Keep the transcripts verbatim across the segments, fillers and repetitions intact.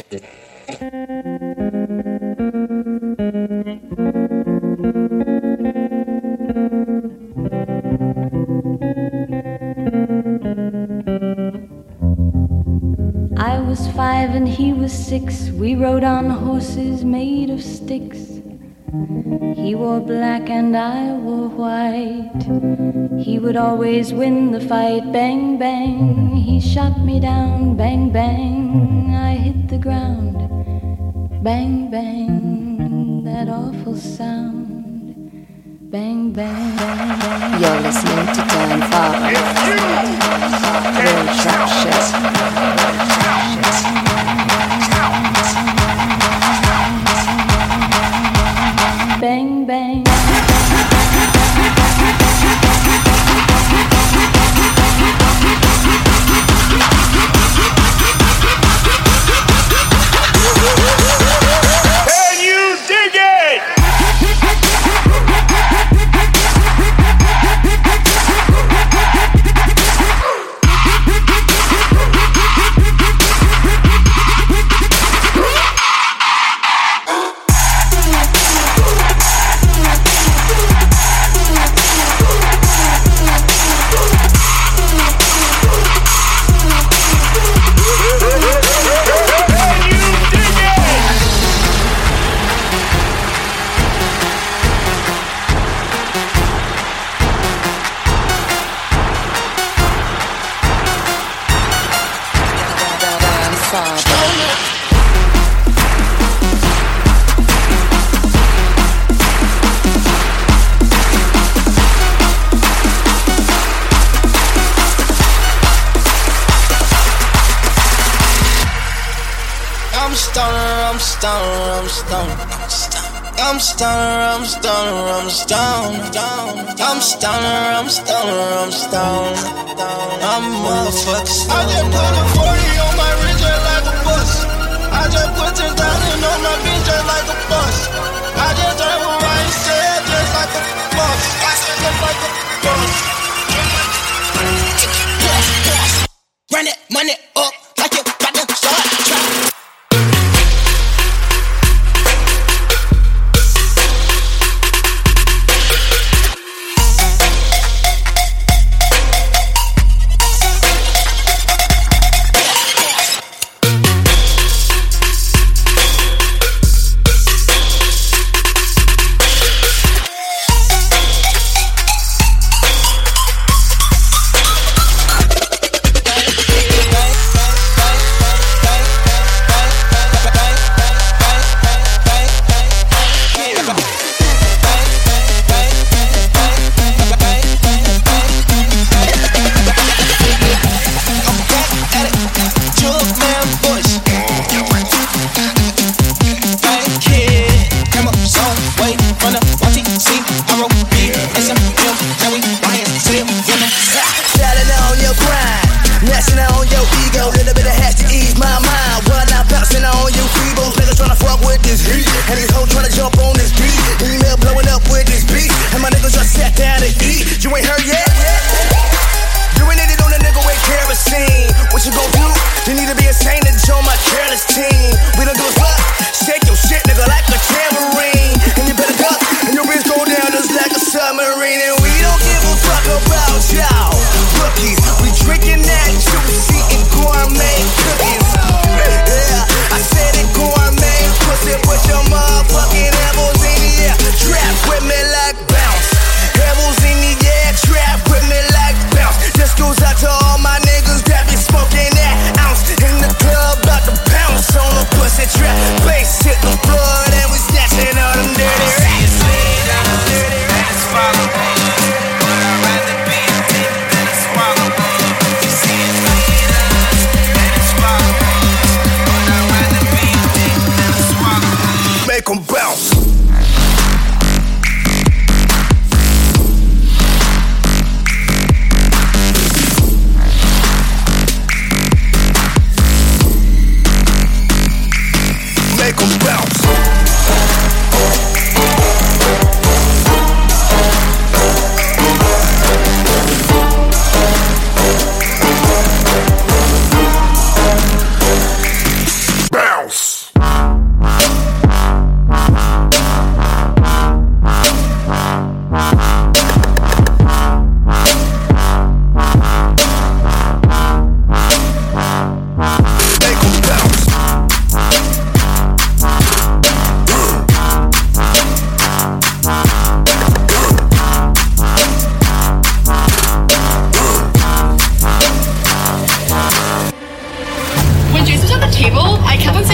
I was five and he was six. We rode on horses made of sticks. He wore black and I wore white. He would always win the fight. Bang, bang, he shot me down. Bang, bang, I hit the ground. Bang, bang, that awful sound. Bang, bang, bang, bang. You're listening to Dan Farber. Real trap shit. Bang, bang. Can you dig it? I'm stoner, I'm stoner, I'm stoned. I'm stoner, I'm stoner, I'm stoned. I'm a motherfucker stoned. I just put a forty on my wrist just like a bus. I just put ten thousand on my bitch just like a bus. I just heard what Ryan said just like a bus. I said just like a bus. Run it, money up like you got to start trap. Trap with me like bounce. This goes out to all my niggas that be smoking that ounce. And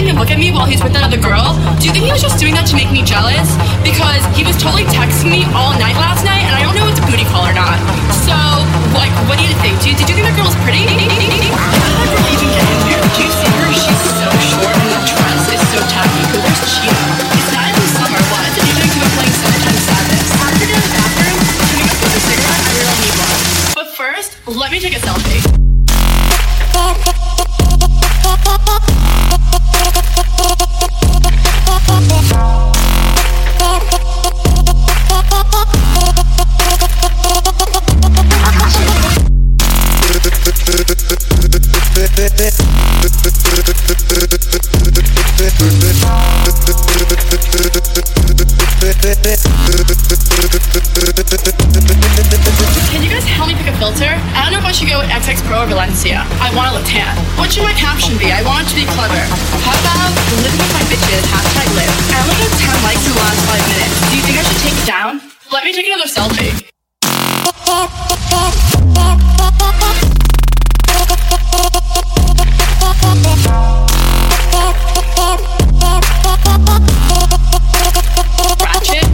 letting him look at me while he's with another girl? Do you think he was just doing that to make me jealous? Because he was totally texting me all night last night, and I don't know if it's a booty call or not. So, like, what do you think? Do you, did you think that girl was pretty? How did that girl even get in there? Do you see her? She's so short, and the dress is so tacky. Who wears Cheeto? It's not even summer. What? Then you're doing to be playing Summertime Sadness. After getting in the bathroom, can we go get a cigarette? I really need one. But first, let me take a selfie. Can you guys help me pick a filter? I don't know if I should go with X X Pro or Valencia. I want to look tan. What should my caption be? I want it to be clever. How about living with my bitches, hashtag live. I only got ten likes in the last five minutes. Do you think I should take it down? Let me take another selfie. Ratchet.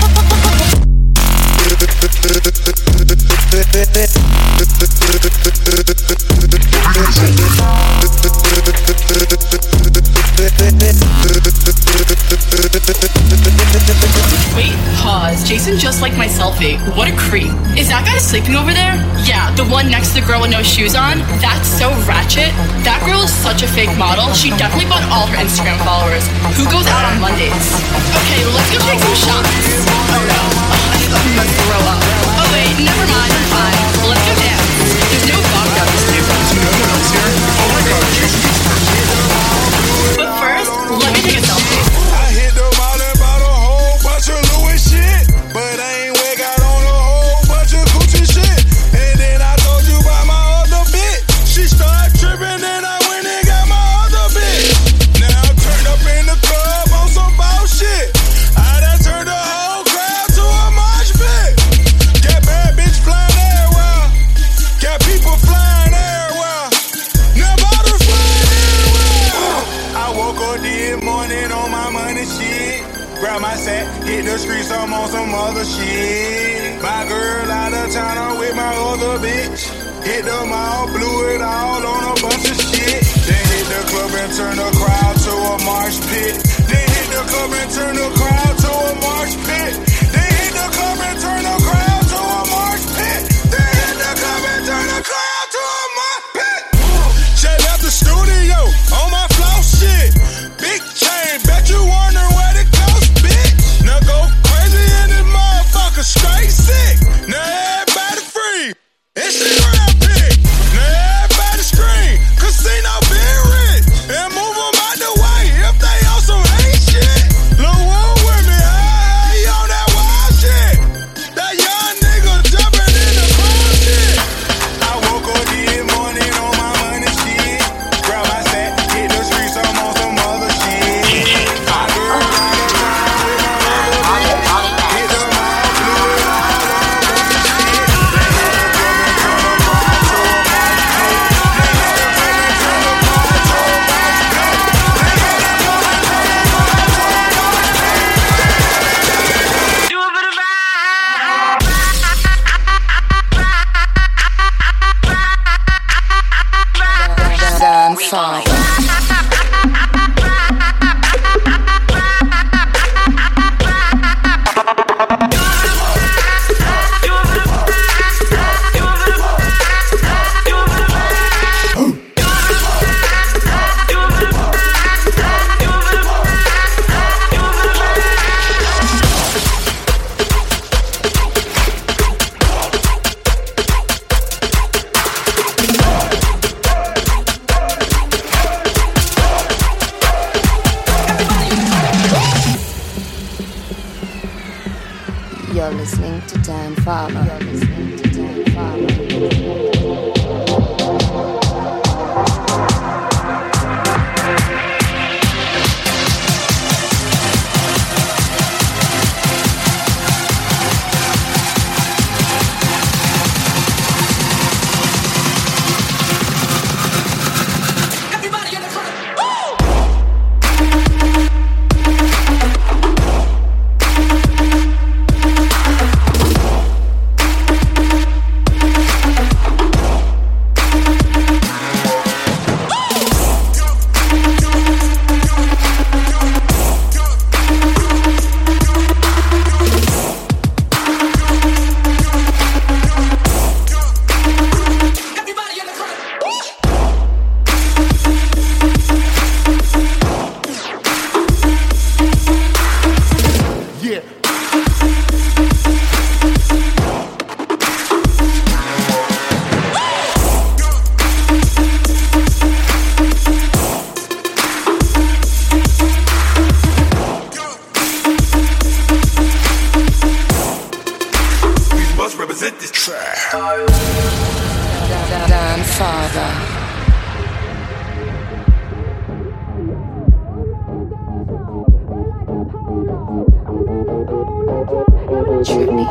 Wait, pause. Jason just liked my selfie. What a creep. Is that guy sleeping over there? Yeah, the one next to the girl with no shoes on? That's so ratchet. That girl is such a fake model. She definitely bought all her Instagram followers. Who goes out on Mondays? Okay, let's go take some shots. Oh no. Oh, I thought we must throw up. Oh wait, never mind. I'm fine. Let's go dance. There's no vodka in this neighborhood. Is no one else here? Oh my god, Jason just But first, let me take a selfie. I hit the mall and bought a whole bunch of Louis shit, but I ain't went got on a whole bunch of Gucci shit. And then I told you about my other bitch. She started tripping, then I went and got my other bitch. Now I'm turned up in the club on some bullshit. I done turned the whole crowd to a mosh pit. Got bad bitch flying everywhere. Got people flying everywhere. Now bottles flying everywhere. I woke up this morning on my money shit. Grab my sack, hit the streets, I'm on some other shit. My girl out of town, I'm with my other bitch. Hit the mall, blew it all on a bunch of shit. Then hit the club and turn the crowd to a marsh pit. Then hit the club and turn the crowd to a marsh pit. Then hit the club and turn the crowd to a marsh pit. Then hit the club and turn the crowd to a marsh pit. Shut out the studio on my flow shit. Big chain, bet you wonder where it goes, bitch. Now go crazy in this motherfucker, straight sick. Now everybody free. Instagram pic. Now everybody scream. Casino been rich. And move them out the way if they on some ain't shit. Lil' Woo with me, hey, on that wild shit. That young nigga jumping in the crowd shit. I woke up this morning on my money shit. Grab my sack, hit the streets, I'm on some other shit. My girl out of town with my other bitch. Hit the mall, blew it all on a bunch of shit. They hit the club and turn the crowd to a marsh pit. They hit the club and turn the crowd to a marsh pit. They hit the club and turn the crowd to a marsh pit. Do a bit of Grandfather. You're listening to Dan Farmer. You're listening to Dan Farmer.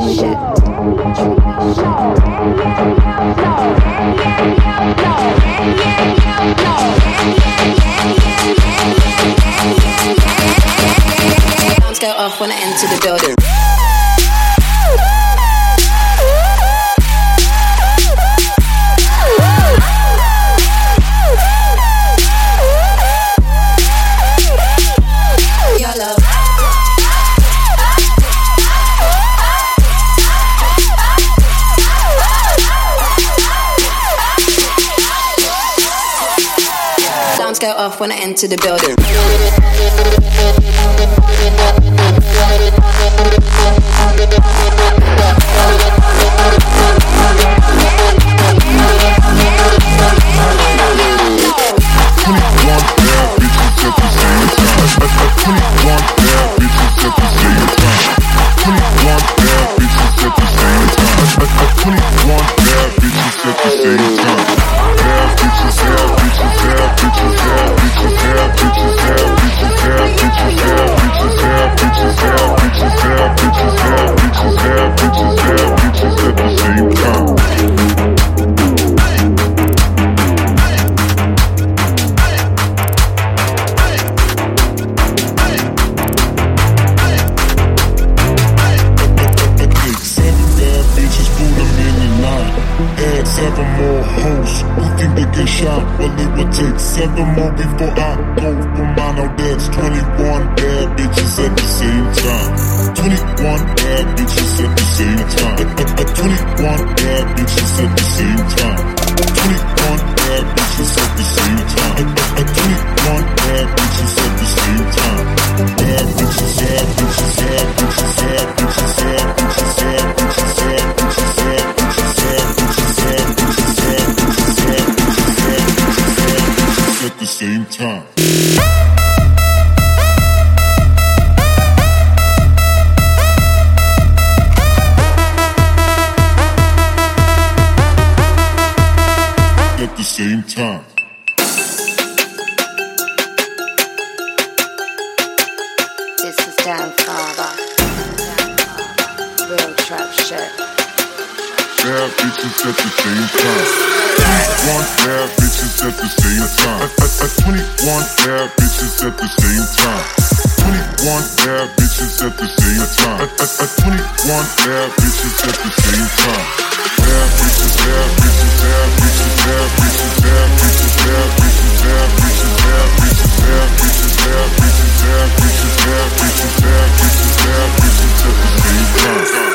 Alarms go off when I enter the building. Alarms go off when I enter the building. Seven more before I go for mine. Now that's twenty-one bad bitches at the same time. twenty-one bad bitches at the same time. twenty-one bad bitches at the same time. twenty-one bad bitches at the same time. twenty-one bad bitches at the same time. Bad bitches, bad bitches, bad bitches, bad bitches, bad bitches, bad bitches, bad bitches, bad bitches, bad bitches, bad bitches, bad bitches, bad bitches, bad bitches at the same time. At the same time. This is Dan Father. Real trap shit. Bad bitches at the same time. twenty-one bad bitches at the same time. twenty-one bad bitches at the same time. twenty-one bad bitches at the same time. twenty-one bad bitches at the same time. Bad bitches, bad bitches, bad bitches, bad bitches, bad bitches, bad bitches, bad bitches, bad bitches, bad bitches, bad bitches, bad bitches, bad bitches, bad bitches, bad bitches at the same time.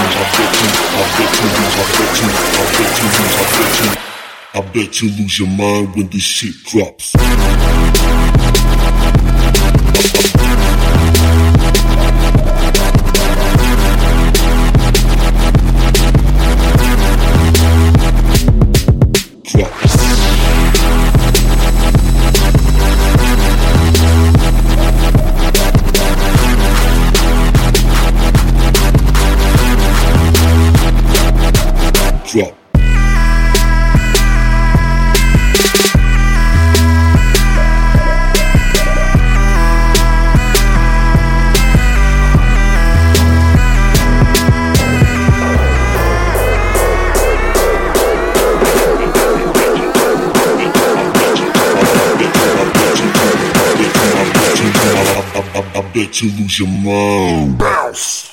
I bet you lose your mind when this shit drops. Drop. I bet you lose your mind. Bounce.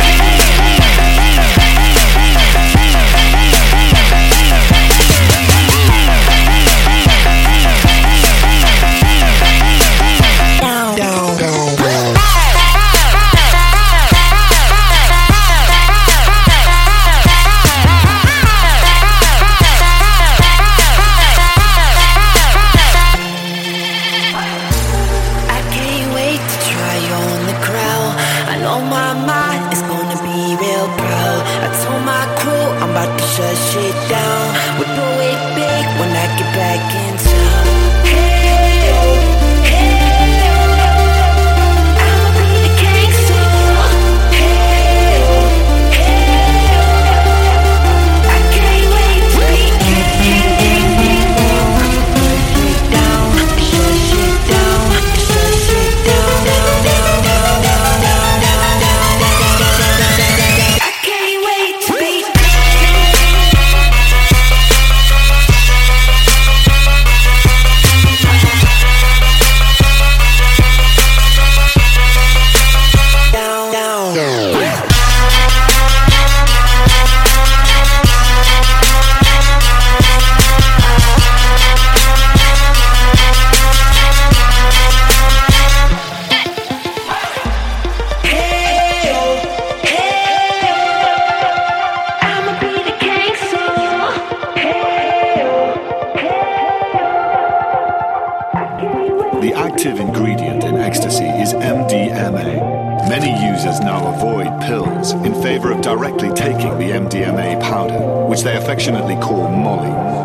The active ingredient in ecstasy is M D M A. Many users now avoid pills in favor of directly taking the M D M A powder, which they affectionately call Molly.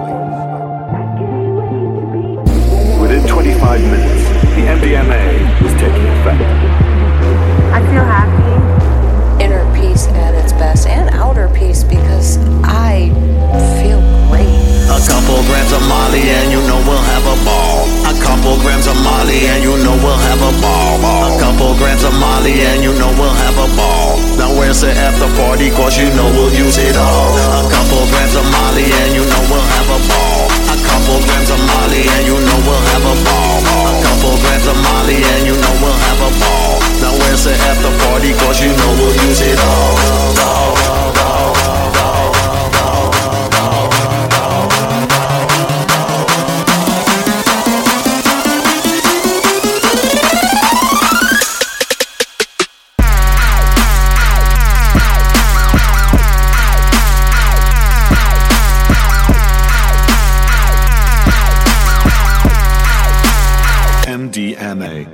Within twenty-five minutes, the M D M A was taking effect. I feel happy. Inner peace at its best, and outer peace, because I feel great. A couple grams of Molly and you know we'll have a ball. A couple grams of Molly and you know we'll have a ball. A couple grams of Molly and you know we'll have a ball. Now where's the after party, cause you know we'll use it all. A couple grams of Molly and you know we'll have a ball. A couple grams of Molly and you know we'll have a ball. A couple grams of Molly and you know we'll have a ball. Now where's the after party, cause you know we'll use it all. M D M A.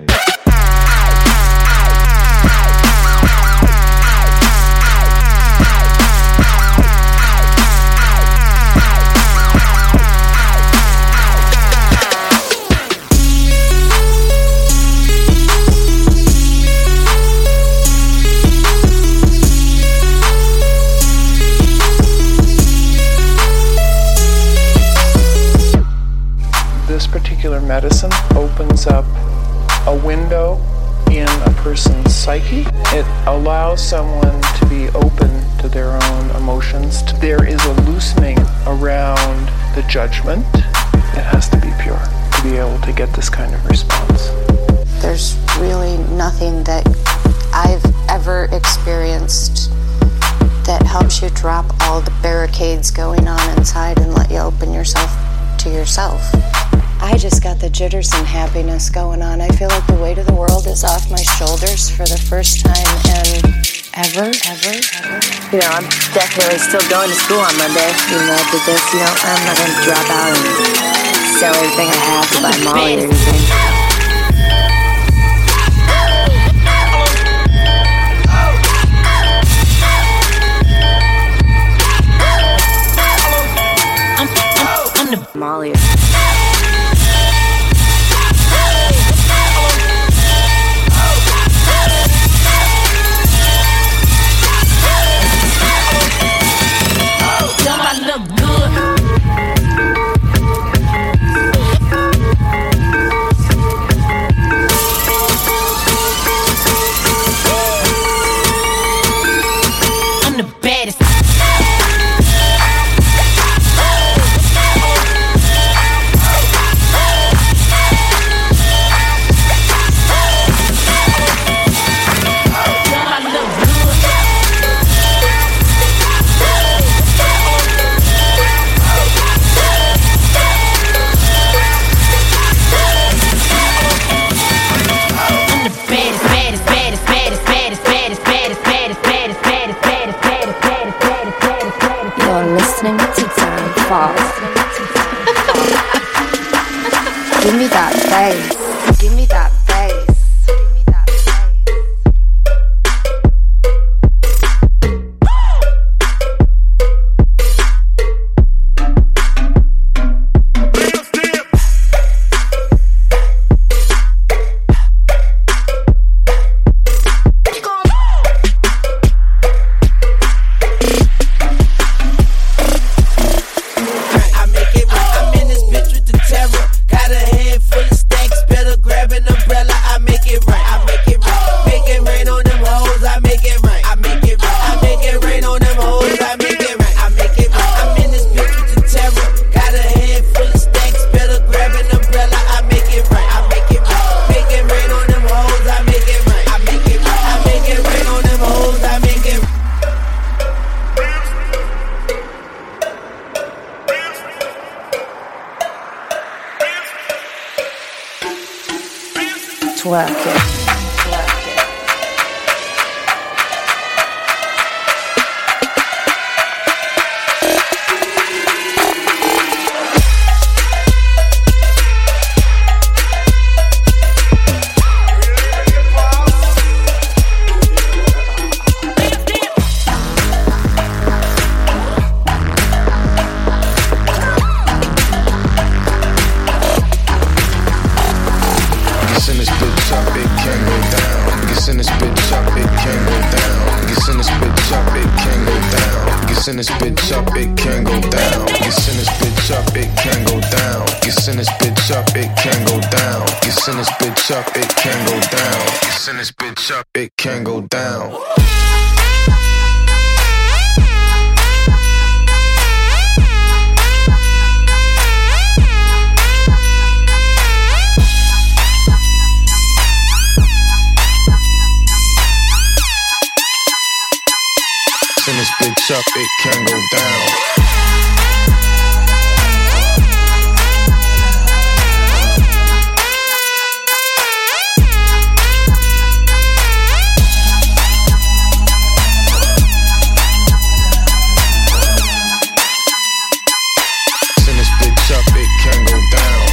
This particular medicine opens up a window in a person's psyche. It allows someone to be open to their own emotions. There is a loosening around the judgment. It has to be pure to be able to get this kind of response. There's really nothing that I've ever experienced that helps you drop all the barricades going on inside and let you open yourself to yourself. I just got the jitters and happiness going on. I feel like the weight of the world is off my shoulders for the first time, and ever, ever, ever. You know, I'm definitely still going to school on Monday. Even though I did this, you know, I'm not going to drop out and sell everything I have to buy Molly or anything. Molly. Give me that bass. Give me that bass. Twerk it. Send this bitch up, it can go down. You send this bitch up, it can go down. You send this bitch up, it can go down. You send this bitch up, it can go down. You send this bitch up, it can go down. Send this bitch up, it can go down. Send this bitch up, it can go down.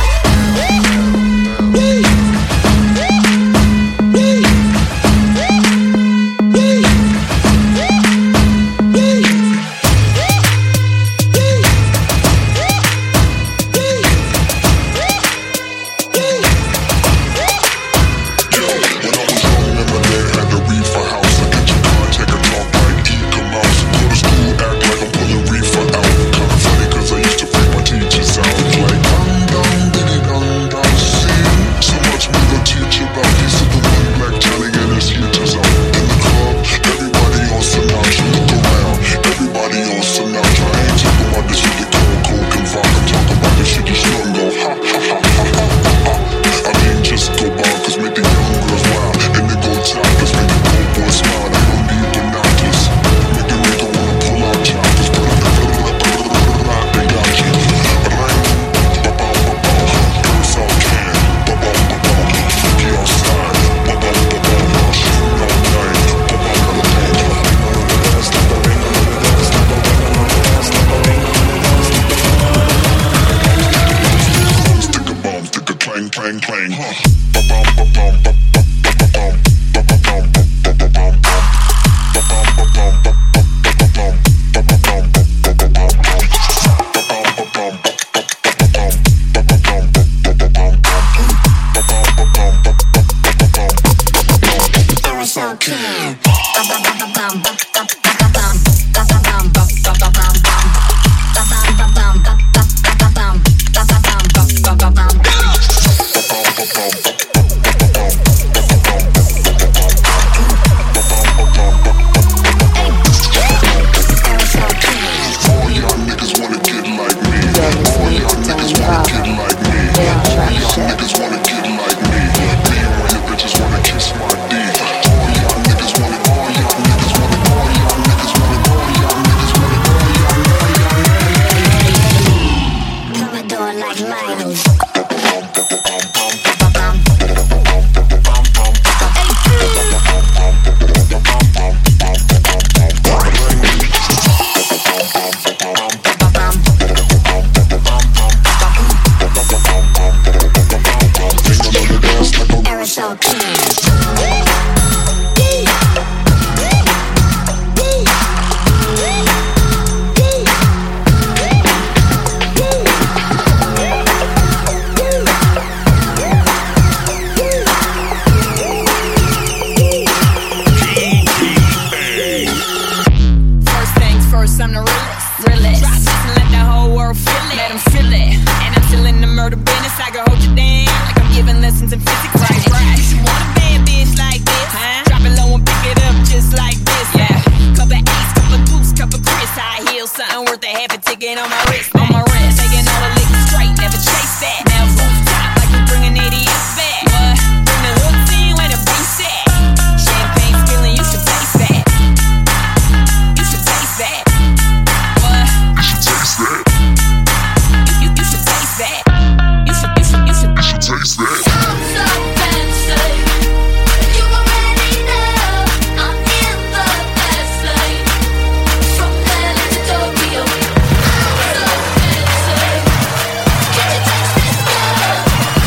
universe, I'm the realest. realest. Try this and let the whole world feel it. Let them feel it. And I'm still in the murder business. I can hold you down like I'm giving lessons in physics. Right, right. You should want a bad bitch like this. Huh? Drop it low and pick it up just like this. Yeah. Cup of ace, cup of goose, cup of Chris. High heels, something worth a half a ticket on my wrist. On my wrist. Taking all the liquor straight, never chase that. Now rooftop like we bring an idiot back. What? Bring the hook in when the bass set. Champagne spilling, you should taste that. You should taste that. What? You should taste that. You, you, you should taste that. You should, you should, you should, you should taste that. I'm so fancy. You already know I'm in the best lane. From L A to Tokyo. I'm so fancy. Can you taste this love?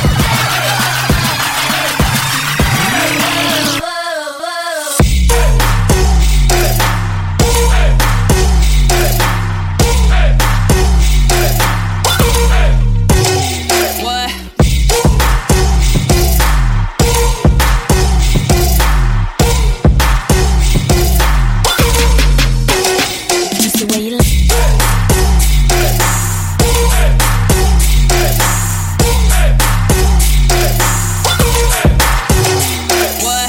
Whoa, whoa. What? Just the way you look. What?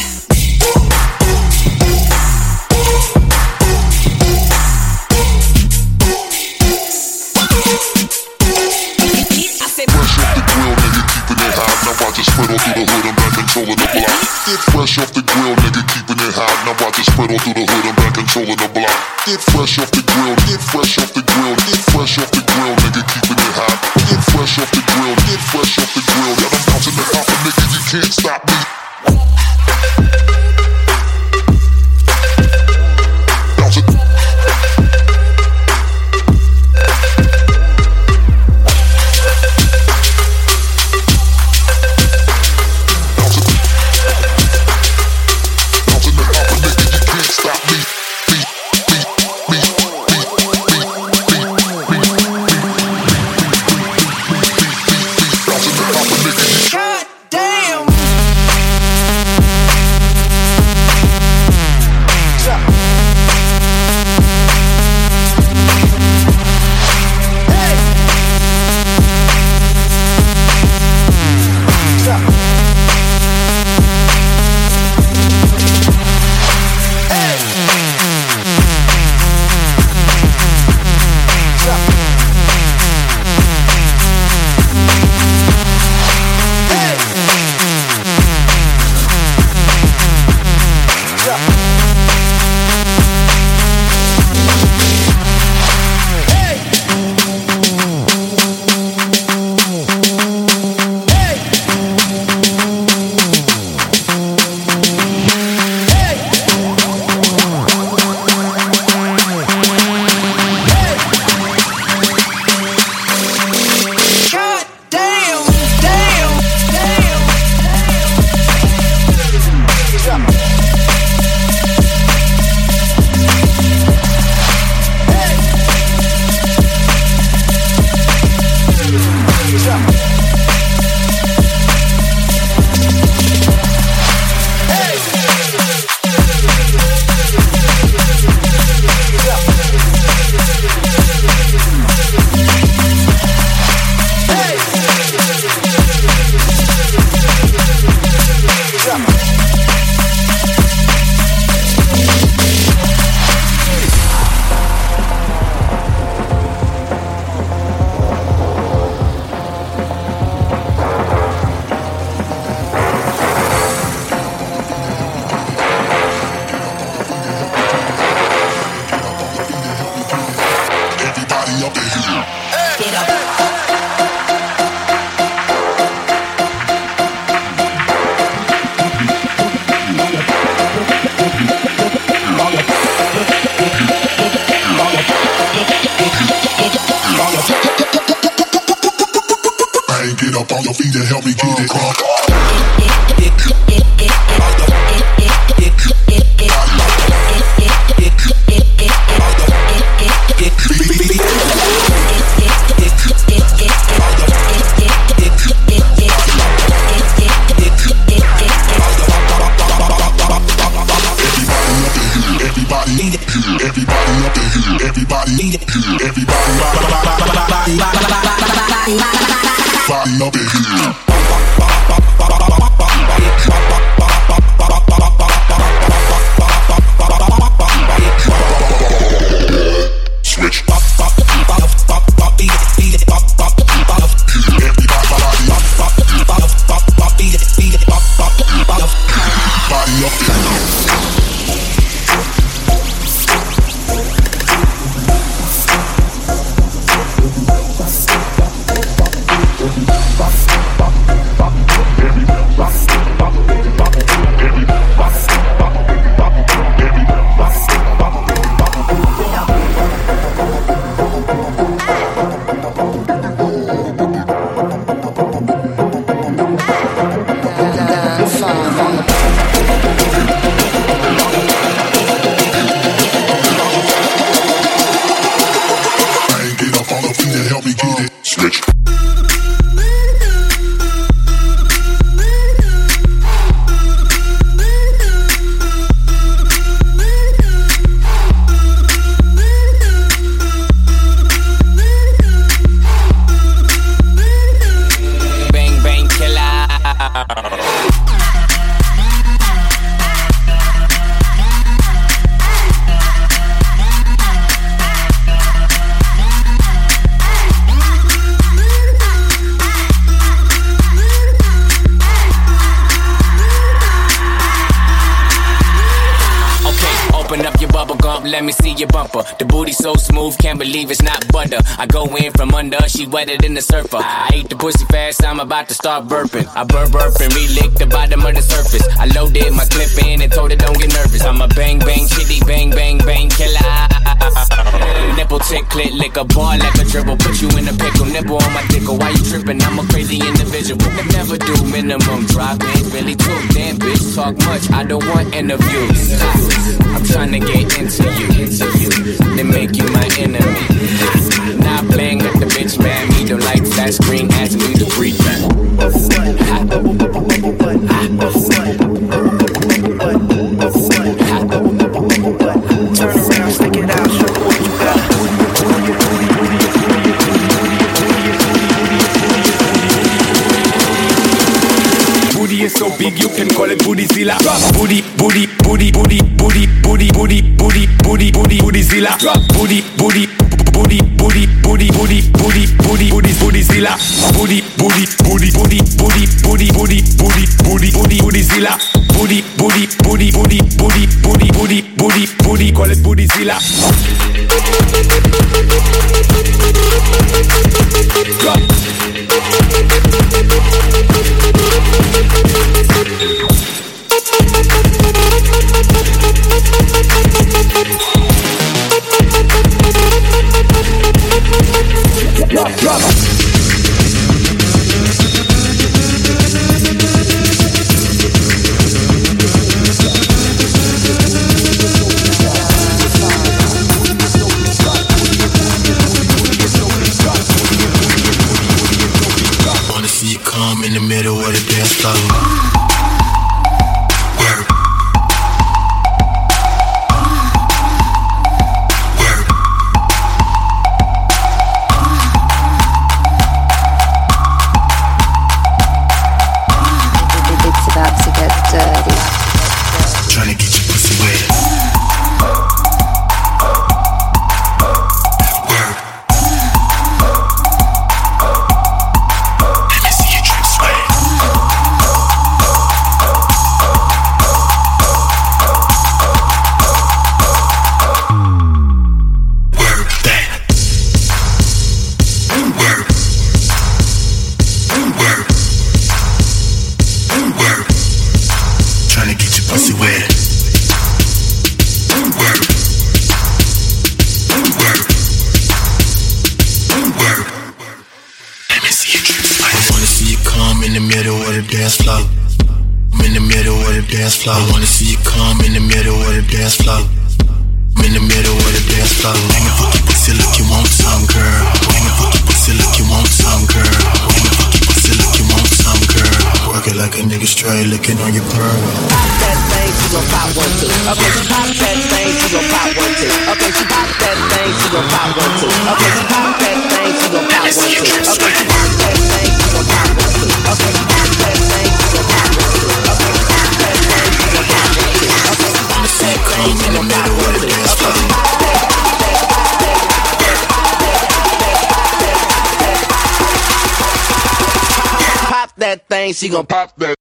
I said, Fresh off the grill, nigga, keeping it hot. Now watch it spread all through the hood, I'm back controlling the block. Get fresh off the grill, nigga, keeping it hot. Now watch it spread all through the hood, I'm back controlling the block. Get fresh off the grill, get fresh off the grill, get fresh off the grill, nigga, keeping it hot. Get fresh off the grill, get fresh off the grill. Yeah, I'm bouncing the hopper, nigga, you can't stop me. Bounce it. Bouncing the hopper, nigga, you can't stop me. Me, me, me, me, me, me, me, bouncing the hopper, nigga, you God damn. God damn, damn, damn. Everybody up in here. Get up. Bang, get up on your feet and help me get it crunk. Everybody up in here. Everybody, everybody, body up in here. Switch. Body up in here. Let me see your bumper. The booty so smooth, can't believe it's not butter. I go in from under, she wetter than the surfer. I ate the pussy fast, I'm about to start burping. I burp burp and re-lick the bottom of the surface. I loaded my clip in and told her don't get nervous. I'm a bang bang chitty bang bang bang killer. Nipple tick click lick a bar like a dribble. Put you in a pickle, nipple on my dickle. Why you tripping? I'm a crazy individual. Never do minimum drop in, really too damn bitch talk much. I don't want interviews. I'm trying to get into you. Interview, they make you my enemy. Not playing with the bitch, man. Me don't like flat screen, ask me to breathe. Turn around, stick it out, show what you got. Booty is so big, you can call it Bootyzilla. Booty, booty, booty, booty, booty, booty, booty, booty, booty, booty, Bootyzilla. Booty, booty, booty, booty, booty, booty, booty, booty, booty, Bootyzilla. Booty, booty, booty, booty, booty, booty, booty, booty, booty, booty, Bootyzilla. Booty, booty, booty, booty, booty, booty, booty, booty, booty, call it Bootyzilla. Drop, drop. Wanna see you come in the middle of the dance floor. I wanna see you come in the middle of the dance floor. I'm in the middle of the dance floor. Hang a fucking pussy like you want some, girl. Hang a fucking pussy like you want some, girl. Hang a fucking pussy like you want some, girl. Work it like a nigga straight licking on your pearl. Pop that thing, she gon' pop one too. Okay, she pop that thing, she gon' pop one too. Okay, she pop that thing, she gon' pop one too. Okay, she pop that thing, she gon' pop one too. Okay, she pop that thing, she gon' pop one too. Okay, she pop that thing, she gon' pop one too. Okay, she pop that thing, she gon' pop one too. Okay, she pop that thing, she gon' pop one too. Okay, pop that thing, she gon' pop that.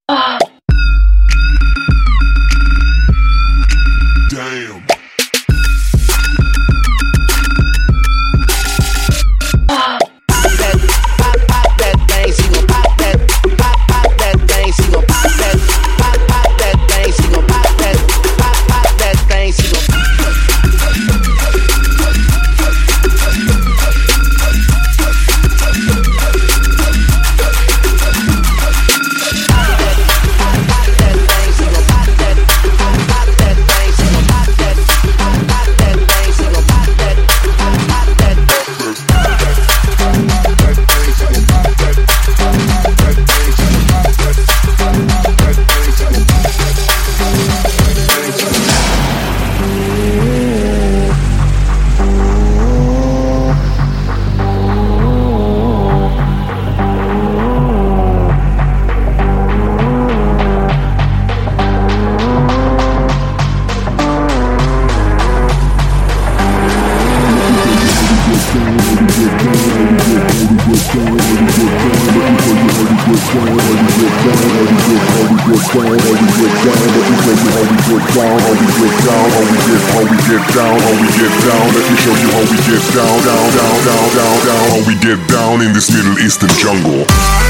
Damn. In this Middle Eastern jungle.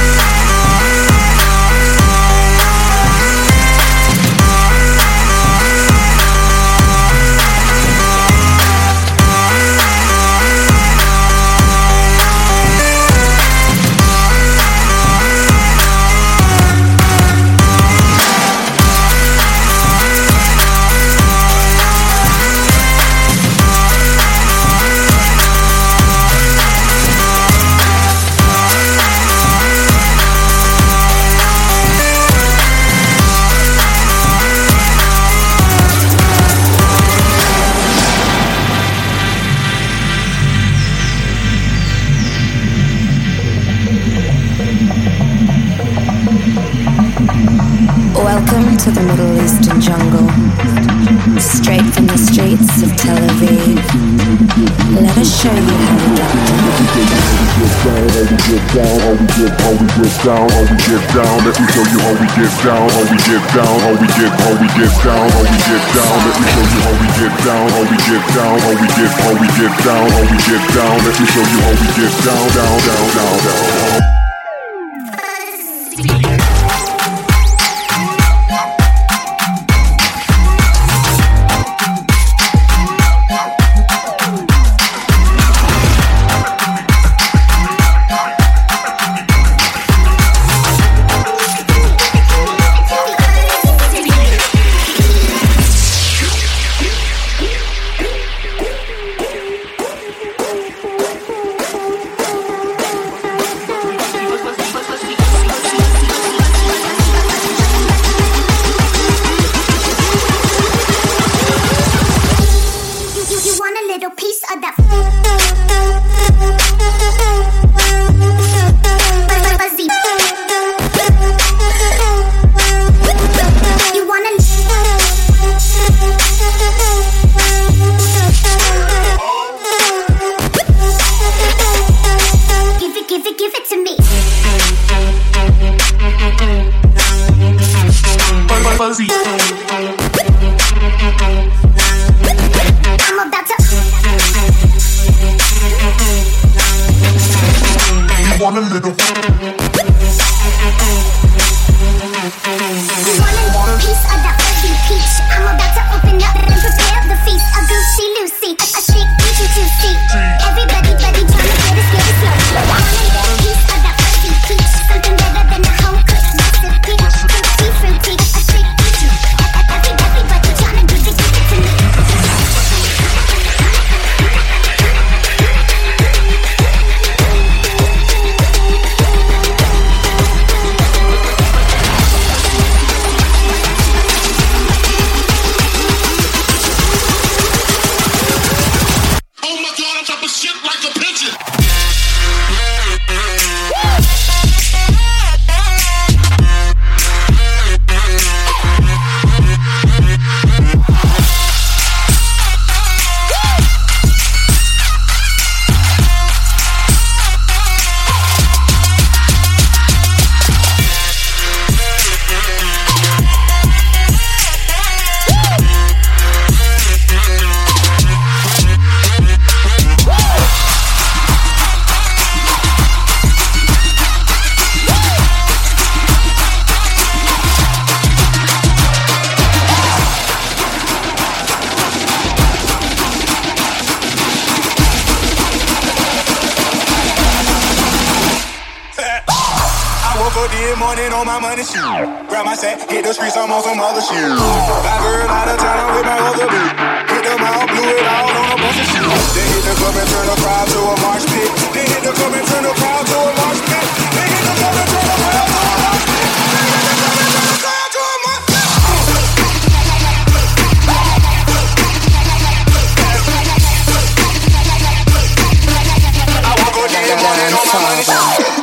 Welcome to the Middle Eastern jungle, straight from the streets of Tel Aviv. Let us show you how we get down. How we get down, how we get down, how we get down, how we get down. Let me show you how we get down, how we get down, how we get, how we get down, how we get down. Let me show you how we get down, how we get down, how we get, how we get down, how we get down. Let me show you how we get down, down, down, down, down. go dead morning on my money shit. Grab my sack, hit the streets, I'm on some other shit. Got girl out of town with my other bitch. Hit the mouth, blew it out on a bunch of shit. They hit the club and turn the crowd to a marsh pit. They hit the club and turn the crowd to a marsh pit. They hit the club and turn the crowd to a marsh pit. They hit the club and turn the crowd to a marsh pit. I walk on dead morning on my money shit.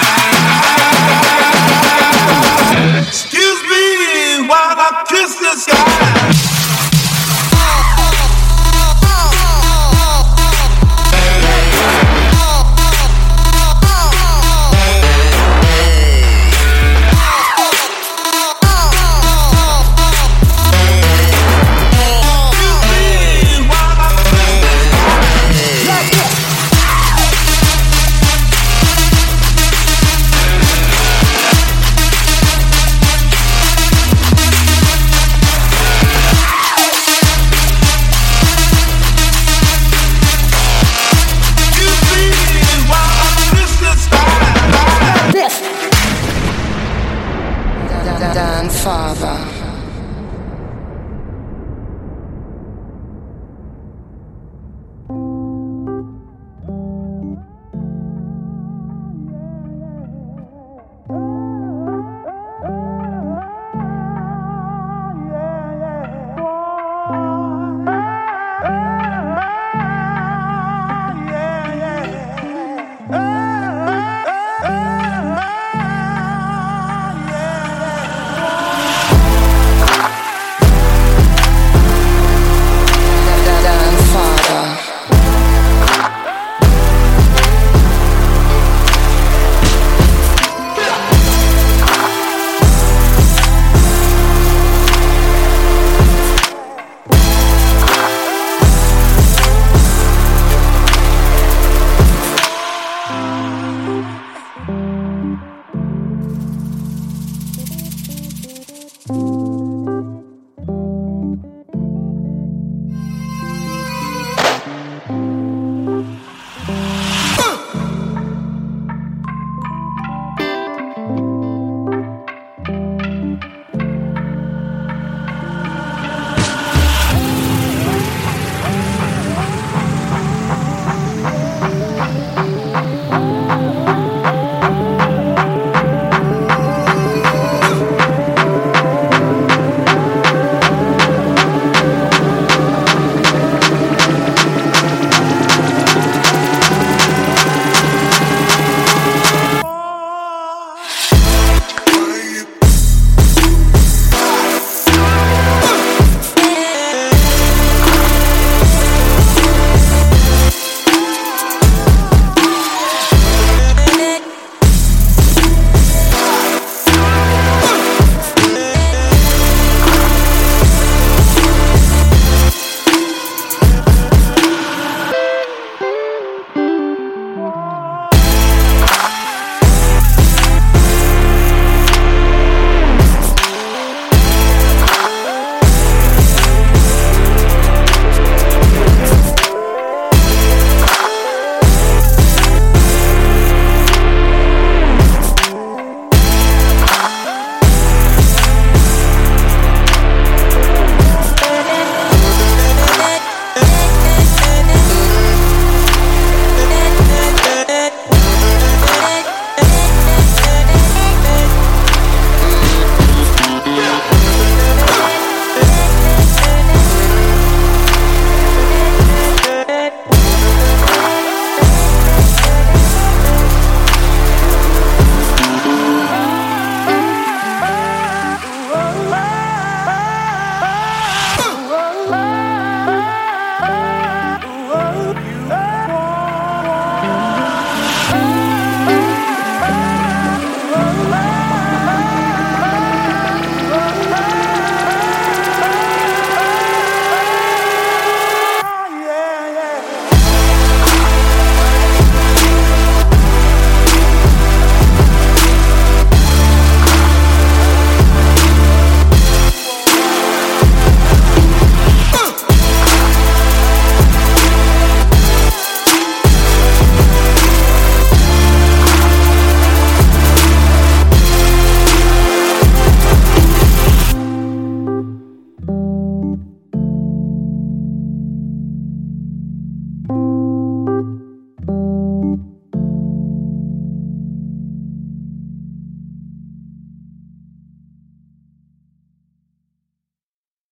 Kiss the sky.